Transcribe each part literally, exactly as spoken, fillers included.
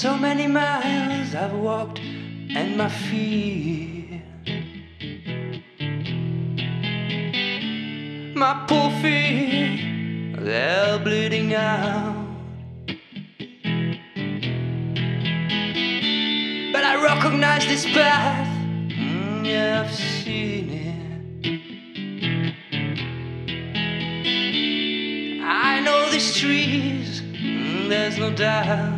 So many miles I've walked and my feet, my poor feet, they're bleeding out. But I recognize this path, mm, yeah, I've seen it. I know these trees, mm, there's no doubt.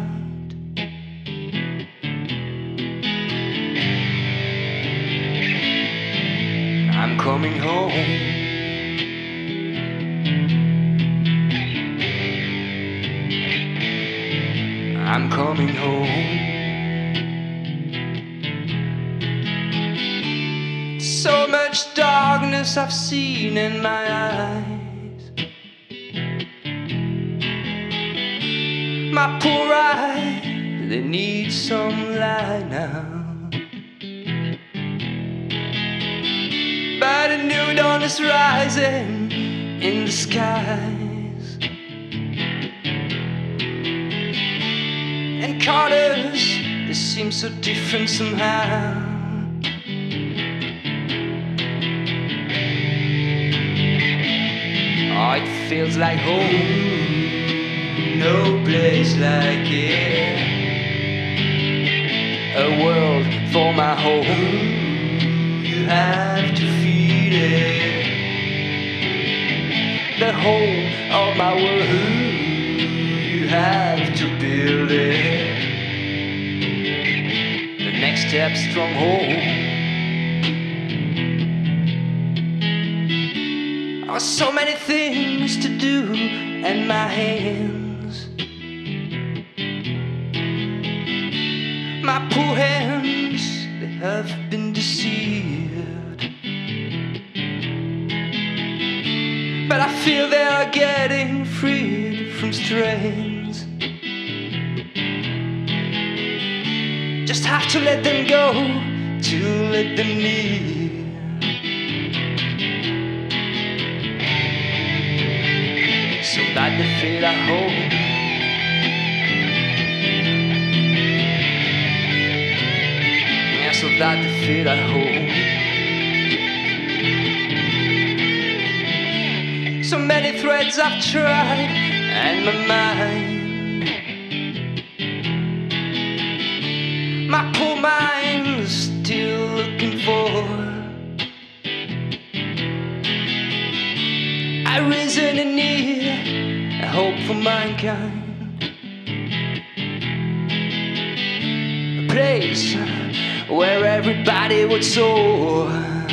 I'm coming home. I'm coming home. So much darkness I've seen in my eyes. My poor eyes, they need some light now. But a new dawn is rising in the skies, and colors, they seem so different somehow. Oh, it feels like home, no place like it. A world for my home, you have to feed it. The whole of my world, you have to build it. The next step, stronghold. Oh, so many things to do, and my hands, my poor hands, they have been deceived. But I feel they are getting freed from strains. Just have to let them go, to let them leave. So that the fate I hold, yeah, so that the fate I hold. So many threads I've tried, and my mind, my poor mind's still looking for a reason in need, a hope for mankind, a place where everybody would soar.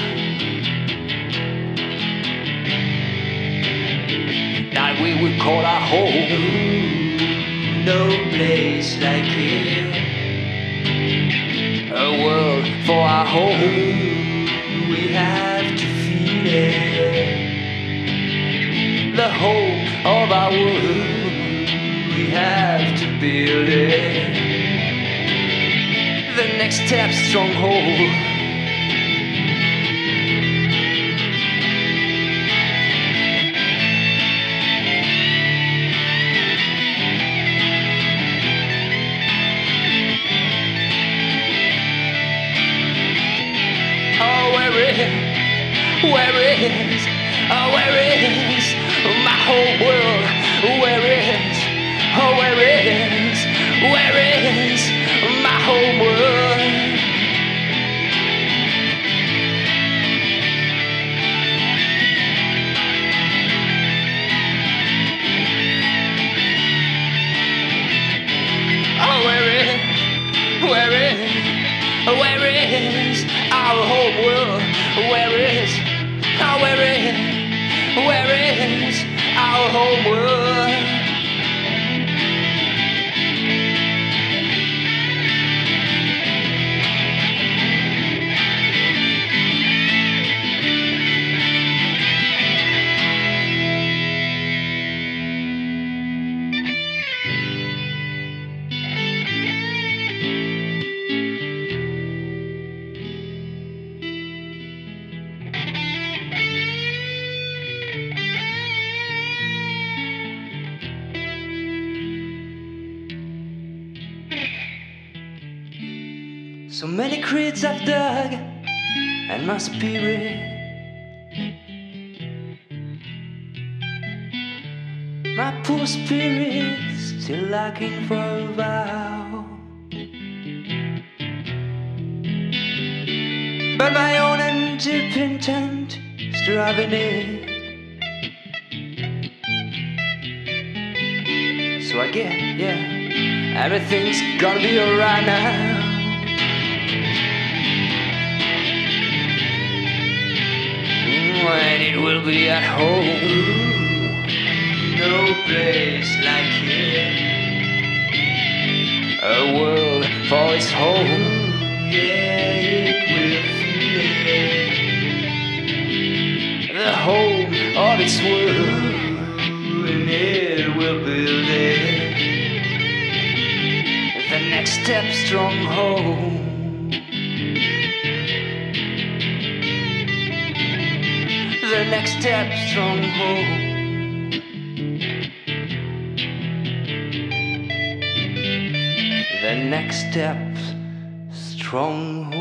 That we would call our home, no place like it. A world for our home, we have to feed it. The whole of our world, we have to build it. The next step, stronghold. Where is, oh where is my whole world? Where is, oh where is, where is my whole world? Oh where is, where is, where is our whole world? Where is, oh, where is, where is our whole world? So many crates I've dug, and my spirit, my poor spirit, still lacking for a vow. But my own independent is driving it. So I get, yeah, everything's gonna be alright now. And it will be at home. No place like here. A world for its home. Yeah, it will feel it. The home of its world. And it will build it. The next step, stronghold. The next step, stronghold. The next step, stronghold.